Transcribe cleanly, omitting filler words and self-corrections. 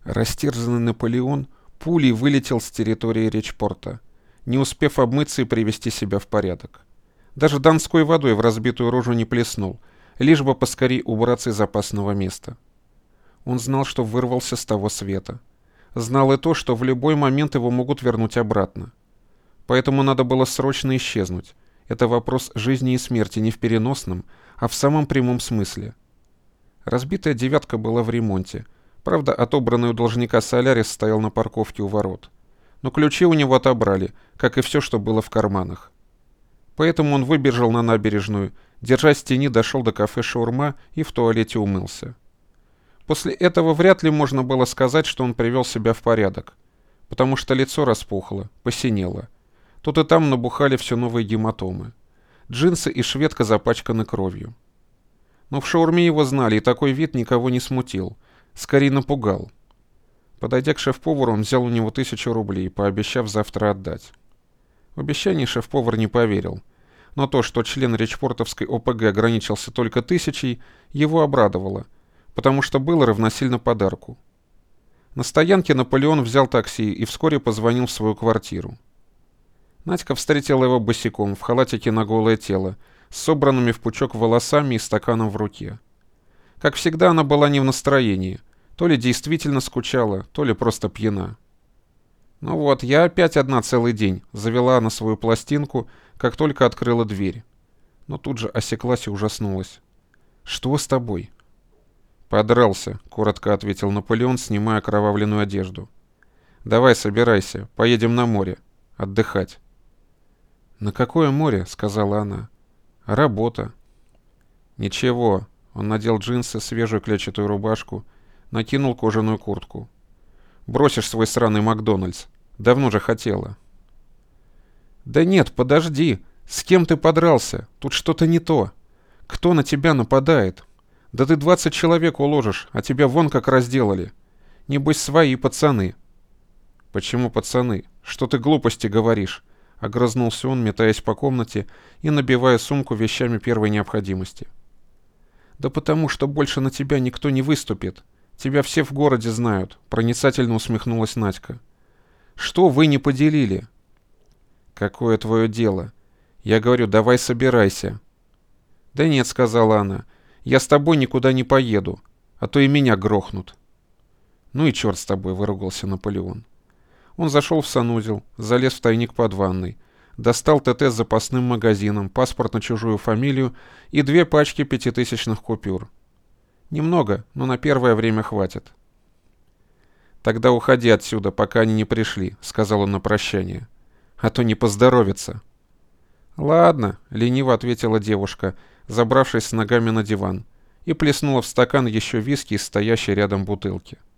Растерзанный Наполеон пулей вылетел с территории Речпорта, не успев обмыться и привести себя в порядок. Даже донской водой в разбитую рожу не плеснул, лишь бы поскорей убраться из опасного места. Он знал, что вырвался с того света. Знал и то, что в любой момент его могут вернуть обратно. Поэтому надо было срочно исчезнуть. Это вопрос жизни и смерти не в переносном, а в самом прямом смысле. Разбитая «девятка» была в ремонте. Правда, отобранный у должника «Солярис» стоял на парковке у ворот. Но ключи у него отобрали, как и все, что было в карманах. Поэтому он выбежал на набережную, держась в тени, дошел до кафе «Шаурма» и в туалете умылся. После этого вряд ли можно было сказать, что он привел себя в порядок, потому что лицо распухло, посинело. Тут и там набухали все новые гематомы. Джинсы и шведка запачканы кровью. Но в шаурме его знали, и такой вид никого не смутил, скорее напугал. Подойдя к шеф-повару, он взял у него 1000 рублей, пообещав завтра отдать. В обещание шеф-повар не поверил, но то, что член Речпортовской ОПГ ограничился только 1000, его обрадовало, потому что было равносильно подарку. На стоянке Наполеон взял такси и вскоре позвонил в свою квартиру. Надька встретила его босиком, в халатике на голое тело, с собранными в пучок волосами и стаканом в руке. Как всегда, она была не в настроении, то ли действительно скучала, то ли просто пьяна. «Ну вот, я опять одна целый день», — завела она свою пластинку, как только открыла дверь. Но тут же осеклась и ужаснулась. «Что с тобой?» «Подрался», — коротко ответил Наполеон, снимая окровавленную одежду. «Давай, собирайся, поедем на море. Отдыхать». «На какое море?» — сказала она. «Работа». «Ничего». Он надел джинсы, свежую клетчатую рубашку, накинул кожаную куртку. «Бросишь свой сраный Макдональдс. Давно же хотела». «Да нет, подожди. С кем ты подрался? Тут что-то не то. Кто на тебя нападает? Да ты 20 человек уложишь, а тебя вон как разделали. Небось, свои пацаны». «Почему пацаны? Что ты глупости говоришь?» — огрызнулся он, метаясь по комнате и набивая сумку вещами первой необходимости. «Да потому что больше на тебя никто не выступит. Тебя все в городе знают», — проницательно усмехнулась Надька. «Что вы не поделили?» «Какое твое дело? Я говорю, давай собирайся». «Да нет», — сказала она, — «я с тобой никуда не поеду, а то и меня грохнут». «Ну и черт с тобой», — выругался Наполеон. Он зашел в санузел, залез в тайник под ванной, достал ТТ с запасным магазином, паспорт на чужую фамилию и 2 пачки 5000-ных купюр. Немного, но на первое время хватит. «Тогда уходи отсюда, пока они не пришли», — сказал он на прощание. «А то не поздоровится». «Ладно», — лениво ответила девушка, забравшись с ногами на диван, и плеснула в стакан еще виски из стоящей рядом бутылки.